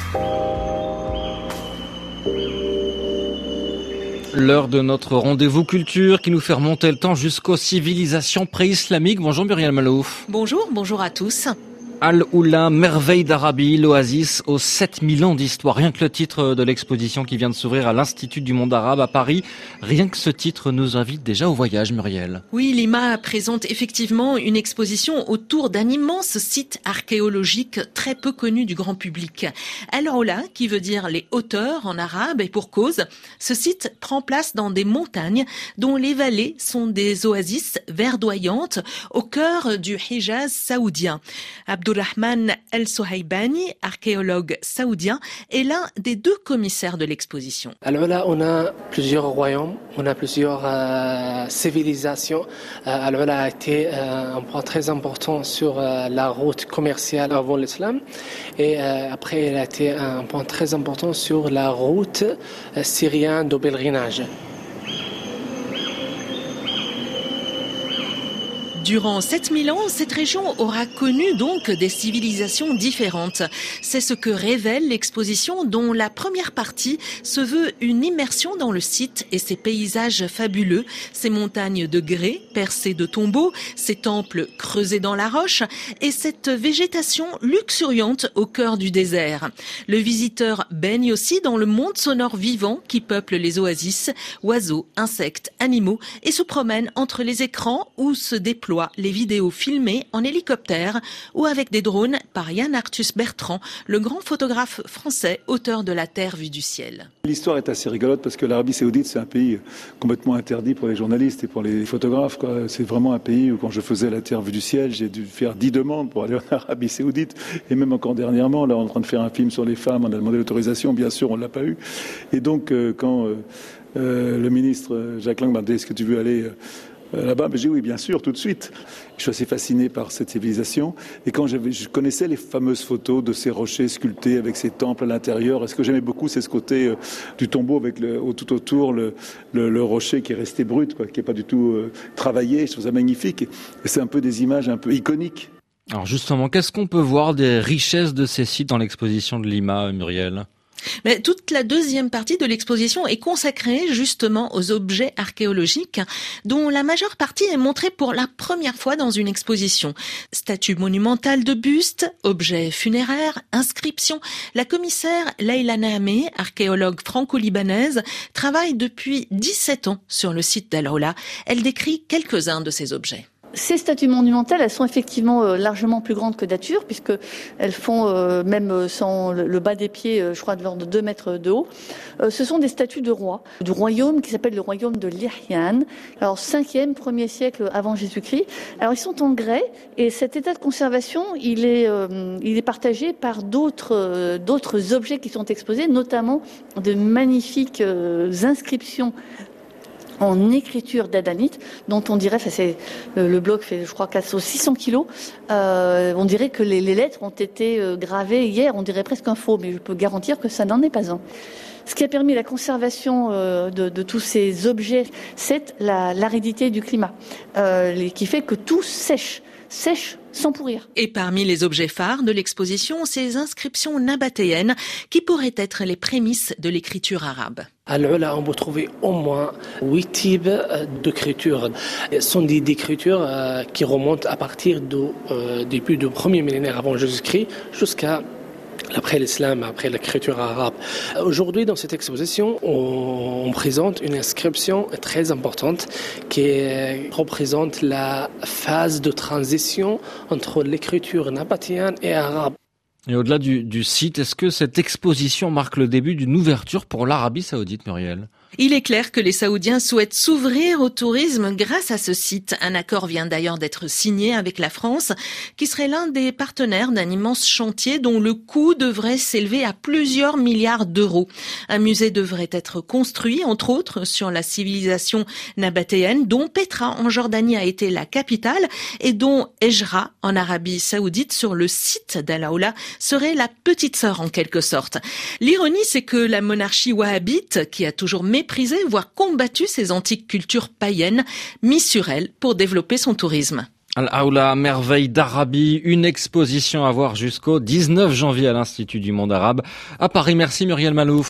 L'heure de notre rendez-vous culture qui nous fait remonter le temps jusqu'aux civilisations pré-islamiques. Bonjour Muriel Malouf. Bonjour à tous. Al-Oula, merveille d'Arabie, l'oasis aux 7000 ans d'histoire. Rien que le titre de l'exposition qui vient de s'ouvrir à l'Institut du monde arabe à Paris, rien que ce titre nous invite déjà au voyage, Muriel. Oui, l'IMA présente effectivement une exposition autour d'un immense site archéologique très peu connu du grand public. Al-Oula, qui veut dire les hauteurs en arabe, et pour cause, ce site prend place dans des montagnes dont les vallées sont des oasis verdoyantes au cœur du Hijaz saoudien. Abdulrahman El-Sohaibani, archéologue saoudien, est l'un des deux commissaires de l'exposition. Al-Oula, on a plusieurs royaumes, on a plusieurs civilisations. Al-Oula a été un point très important sur la route commerciale avant l'islam. Et après, elle a été un point très important sur la route syrienne de pèlerinage. Durant 7000 ans, cette région aura connu donc des civilisations différentes. C'est ce que révèle l'exposition dont la première partie se veut une immersion dans le site et ses paysages fabuleux, ses montagnes de grès percées de tombeaux, ses temples creusés dans la roche et cette végétation luxuriante au cœur du désert. Le visiteur baigne aussi dans le monde sonore vivant qui peuple les oasis, oiseaux, insectes, animaux et se promène entre les écrans où se déploient les vidéos filmées en hélicoptère ou avec des drones par Yann Arthus Bertrand, le grand photographe français, auteur de La Terre vue du ciel. L'histoire est assez rigolote parce que l'Arabie Saoudite, c'est un pays complètement interdit pour les journalistes et pour les photographes, quoi. C'est vraiment un pays où quand je faisais La Terre vue du ciel, j'ai dû faire 10 demandes pour aller en Arabie Saoudite. Et même encore dernièrement, là, on est en train de faire un film sur les femmes, on a demandé l'autorisation, bien sûr, on ne l'a pas eu. Et donc, quand le ministre Jacques Lang m'a dit « Est-ce que tu veux aller là-bas ?» J'ai dit oui, bien sûr, tout de suite. Je suis assez fasciné par cette civilisation. Et quand je connaissais les fameuses photos de ces rochers sculptés avec ces temples à l'intérieur, et ce que j'aimais beaucoup, c'est ce côté du tombeau avec tout autour le rocher qui est resté brut, quoi, qui n'est pas du tout travaillé. Je trouve ça magnifique. Et c'est un peu des images un peu iconiques. Alors justement, qu'est-ce qu'on peut voir des richesses de ces sites dans l'exposition de Lima, Muriel ? Mais toute la deuxième partie de l'exposition est consacrée justement aux objets archéologiques dont la majeure partie est montrée pour la première fois dans une exposition. Statues monumentales de bustes, objets funéraires, inscriptions. La commissaire Leila Naameh, archéologue franco-libanaise, travaille depuis 17 ans sur le site d'Al-Oula. Elle décrit quelques-uns de ces objets. Ces statues monumentales, elles sont effectivement largement plus grandes que Dature, puisqu'elles font, même sans le bas des pieds, je crois de l'ordre de 2 mètres de haut. Ce sont des statues de rois, du royaume qui s'appelle le royaume de Lihyan, alors 5e, 1er siècle avant Jésus-Christ. Alors ils sont en grès, et cet état de conservation, il est partagé par d'autres objets qui sont exposés, notamment de magnifiques inscriptions en écriture d'Adanite, dont on dirait, le bloc fait, je crois, 400 ou 600 kilos, on dirait que les lettres ont été gravées hier, on dirait presque un faux, mais je peux garantir que ça n'en est pas un. Ce qui a permis la conservation de tous ces objets, c'est l'aridité du climat, qui fait que tout sèche sans pourrir. Et parmi les objets phares de l'exposition, ces inscriptions nabatéennes qui pourraient être les prémices de l'écriture arabe. À Al-Oula, on peut trouver au moins 8 types d'écritures. Ce sont des écritures qui remontent à partir du début du premier millénaire avant Jésus-Christ jusqu'à après l'islam, après l'écriture arabe. Aujourd'hui, dans cette exposition, on présente une inscription très importante qui représente la phase de transition entre l'écriture nabatéenne et arabe. Et au-delà du site, est-ce que cette exposition marque le début d'une ouverture pour l'Arabie Saoudite, Muriel ? Il est clair que les Saoudiens souhaitent s'ouvrir au tourisme grâce à ce site. Un accord vient d'ailleurs d'être signé avec la France, qui serait l'un des partenaires d'un immense chantier dont le coût devrait s'élever à plusieurs milliards d'euros. Un musée devrait être construit, entre autres, sur la civilisation nabatéenne, dont Petra en Jordanie a été la capitale et dont Ejra en Arabie Saoudite, sur le site d'Al-Oula, serait la petite sœur en quelque sorte. L'ironie, c'est que la monarchie wahhabite, qui a toujours méprisé, voire combattu ces antiques cultures païennes, mise sur elle pour développer son tourisme. Al-Aoula, merveille d'Arabie, une exposition à voir jusqu'au 19 janvier à l'Institut du monde arabe à Paris. Merci Muriel Malouf.